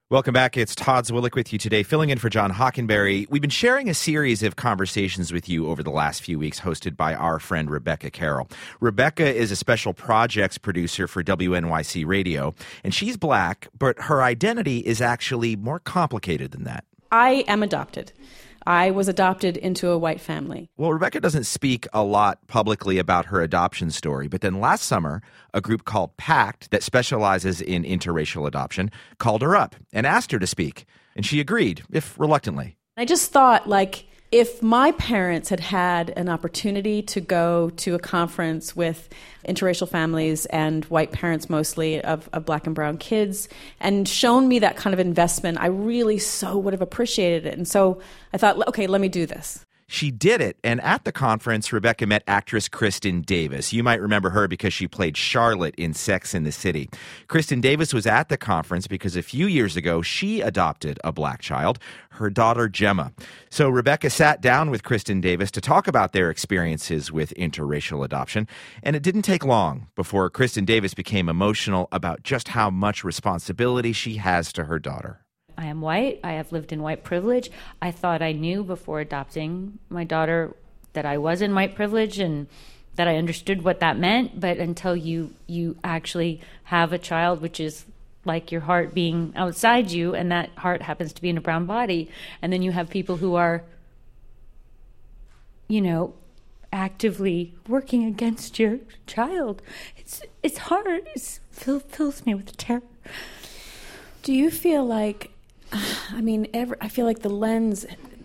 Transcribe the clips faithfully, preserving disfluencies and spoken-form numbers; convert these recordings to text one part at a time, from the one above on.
Welcome back. It's Todd Zwillich with you today, filling in for John Hockenberry. We've been sharing a series of conversations with you over the last few weeks, hosted by our friend Rebecca Carroll. Rebecca is a special projects producer for W N Y C Radio, and she's Black, but her identity is actually more complicated than that. I am adopted. I was adopted into a white family. Well, Rebecca doesn't speak a lot publicly about her adoption story, but then last summer, a group called PACT that specializes in interracial adoption called her up and asked her to speak, and she agreed, if reluctantly. I just thought, like, if my parents had had an opportunity to go to a conference with interracial families and white parents mostly of, of black and brown kids and shown me that kind of investment, I really so would have appreciated it. And so I thought, okay, let me do this. She did it, and at the conference, Rebecca met actress Kristen Davis. You might remember her because she played Charlotte in Sex and the City. Kristen Davis was at the conference because a few years ago, she adopted a black child, her daughter Gemma. So Rebecca sat down with Kristen Davis to talk about their experiences with interracial adoption, and it didn't take long before Kristen Davis became emotional about just how much responsibility she has to her daughter. I am white. I have lived in white privilege. I thought I knew before adopting my daughter that I was in white privilege and that I understood what that meant. But until you you actually have a child, which is like your heart being outside you, and that heart happens to be in a brown body, and then you have people who are, you know, actively working against your child. It's it's hard. It fill, fills me with terror. Do you feel like, I mean, every, I feel like the lens,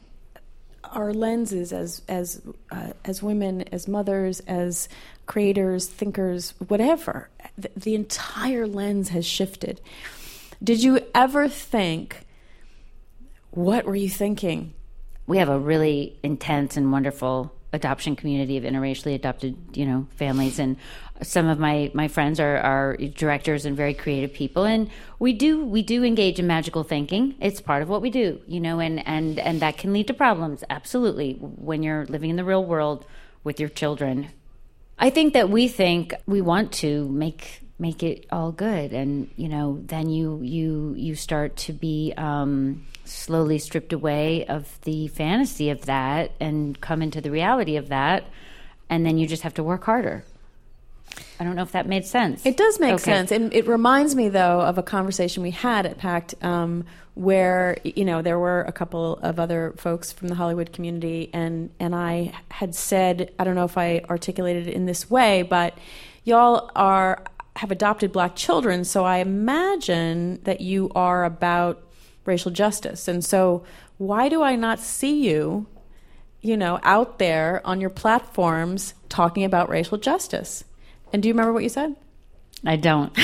our lenses as as uh, as women, as mothers, as creators, thinkers, whatever, the, the entire lens has shifted. Did you ever think, what were you thinking? We have a really intense and wonderful adoption community of interracially adopted, you know, families, and some of my, my friends are, are directors and very creative people, and we do we do engage in magical thinking. It's part of what we do, you know, and, and, and that can lead to problems, absolutely, when you're living in the real world with your children. I think that we think we want to make make it all good, and you know, then you you you start to be um, slowly stripped away of the fantasy of that and come into the reality of that, and then you just have to work harder. I don't know if that made sense. It does make okay. sense. And it reminds me, though, of a conversation we had at PACT um, where, you know, there were a couple of other folks from the Hollywood community, and, and I had said, I don't know if I articulated it in this way, but y'all are have adopted black children, so I imagine that you are about racial justice. And so why do I not see you, you know, out there on your platforms talking about racial justice? And do you remember what you said? I don't.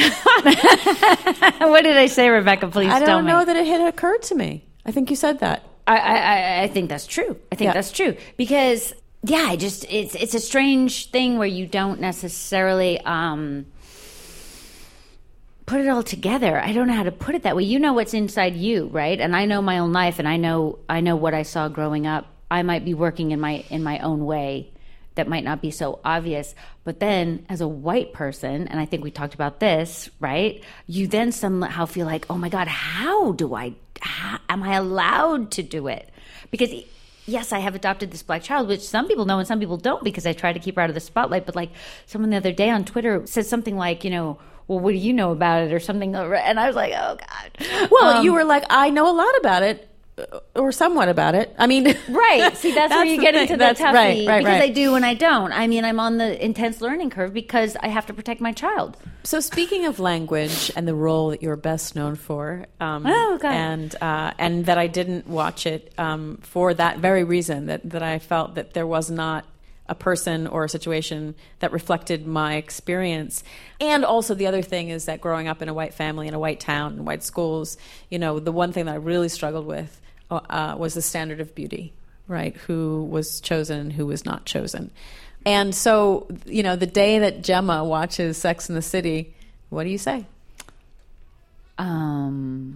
What did I say, Rebecca? Please I tell don't me. know that it had occurred to me. I think you said that. I, I, I think that's true. I think Yeah. that's true. Because, yeah, I just it's it's a strange thing where you don't necessarily um, put it all together. I don't know how to put it that way. You know what's inside you, right? And I know my own life, and I know I know what I saw growing up. I might be working in my in my own way that might not be so obvious. But then as a white person, and I think we talked about this, right? You then somehow feel like, oh my God, how do I, how, am I allowed to do it? Because yes, I have adopted this black child, which some people know and some people don't, because I try to keep her out of the spotlight. But like someone the other day on Twitter said something like, you know, well, what do you know about it or something? And I was like, oh God. Well, Um, you were like, I know a lot about it. Or somewhat about it. I mean, right. See, that's, that's where you the get thing. into the That's toughie. right, right, because right. I do and I don't. I mean, I'm on the intense learning curve because I have to protect my child. so speaking of language and the role that you're best known for, um, Oh, God. and uh, and that I didn't watch it um, for that very reason, that that I felt that there was not a person or a situation that reflected my experience. And also the other thing is that growing up in a white family, in a white town, in white schools, you know, the one thing that I really struggled with uh, was the standard of beauty, right? Who was chosen, who was not chosen. And so, you know, the day that Gemma watches Sex and the City, what do you say? Um,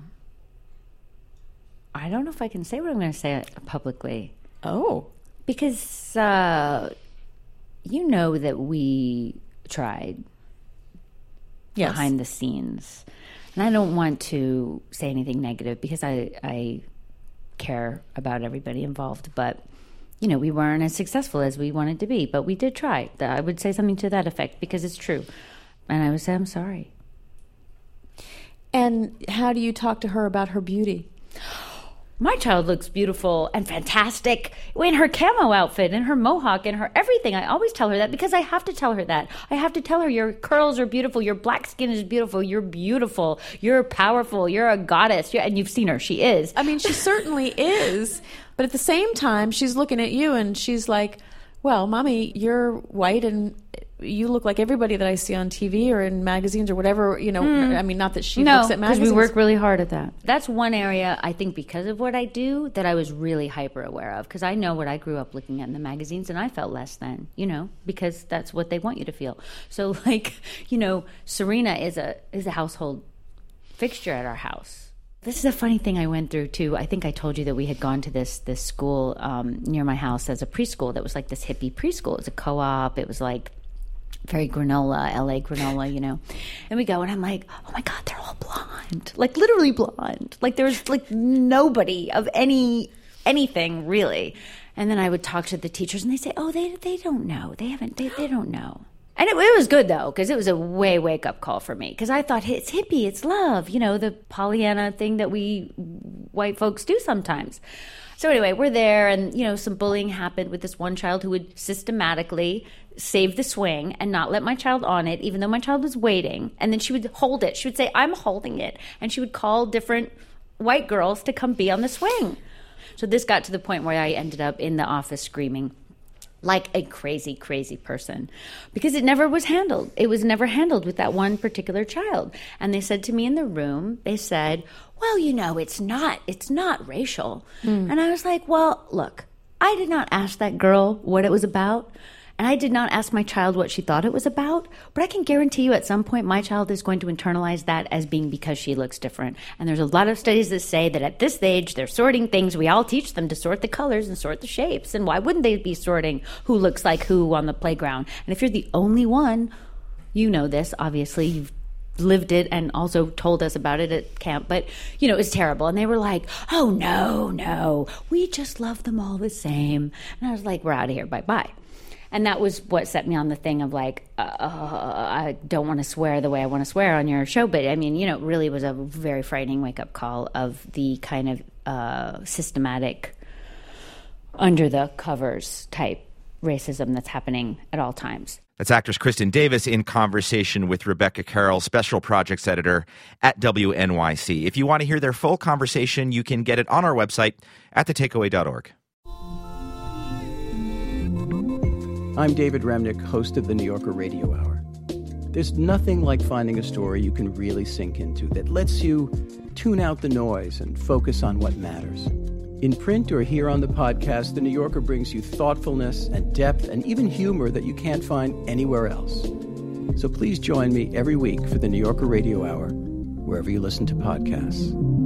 I don't know if I can say what I'm going to say publicly. Oh. Because uh, you know that we tried Yes. behind the scenes. And I don't want to say anything negative because I, I care about everybody involved. But, you know, we weren't as successful as we wanted to be. But we did try. I would say something to that effect because it's true. And I would say, I'm sorry. And how do you talk to her about her beauty? My child looks beautiful and fantastic in her camo outfit and her mohawk and her everything. I always tell her that because I have to tell her that. I have to tell her your curls are beautiful. Your black skin is beautiful. You're beautiful. You're powerful. You're a goddess. You're, and you've seen her. She is. I mean, she certainly is. But at the same time, she's looking at you and she's like, well, Mommy, you're white and you look like everybody that I see on T V or in magazines or whatever, you know. Mm. I mean, not that she no, looks at magazines. No, because we work really hard at that. That's one area, I think, because of what I do, that I was really hyper aware of. Because I know what I grew up looking at in the magazines, and I felt less than, you know, because that's what they want you to feel. So, like, you know, Serena is a is a household fixture at our house. This is a funny thing I went through, too. I think I told you that we had gone to this this school um, near my house as a preschool that was like this hippie preschool. It was a co-op. It was like very granola, L A granola, you know. And we go, and I'm like, oh, my God, they're all blonde. Like, literally blonde. Like, there's, like, nobody of any anything, really. And then I would talk to the teachers, and they say, oh, they they don't know. They haven't, they, they don't know. And it, it was good, though, because it was a way wake-up call for me. Because I thought, hey, it's hippie, it's love, you know, the Pollyanna thing that we white folks do sometimes. So anyway, we're there, and, you know, some bullying happened with this one child who would systematically save the swing and not let my child on it, even though my child was waiting. And then she would hold it. She would say, I'm holding it. And she would call different white girls to come be on the swing. So this got to the point where I ended up in the office screaming like a crazy, crazy person, because it never was handled. It was never handled with that one particular child. And they said to me in the room, they said, well, you know, it's not, it's not racial. Mm. And I was like, well, look, I did not ask that girl what it was about. And I did not ask my child what she thought it was about, but I can guarantee you at some point my child is going to internalize that as being because she looks different. And there's a lot of studies that say that at this age, they're sorting things. We all teach them to sort the colors and sort the shapes. And why wouldn't they be sorting who looks like who on the playground? And if you're the only one, you know this, obviously, you've lived it and also told us about it at camp, but, you know, it was terrible. And they were like, oh, no, no, we just love them all the same. And I was like, we're out of here, bye-bye. And that was what set me on the thing of like, uh, I don't want to swear the way I want to swear on your show. But I mean, you know, it really was a very frightening wake up call of the kind of uh, systematic, under the covers type racism that's happening at all times. That's actress Kristin Davis in conversation with Rebecca Carroll, special projects editor at W N Y C. If you want to hear their full conversation, you can get it on our website at the takeaway dot org. I'm David Remnick, host of the New Yorker Radio Hour. There's nothing like finding a story you can really sink into that lets you tune out the noise and focus on what matters. In print or here on the podcast, The New Yorker brings you thoughtfulness and depth and even humor that you can't find anywhere else. So please join me every week for the New Yorker Radio Hour, wherever you listen to podcasts.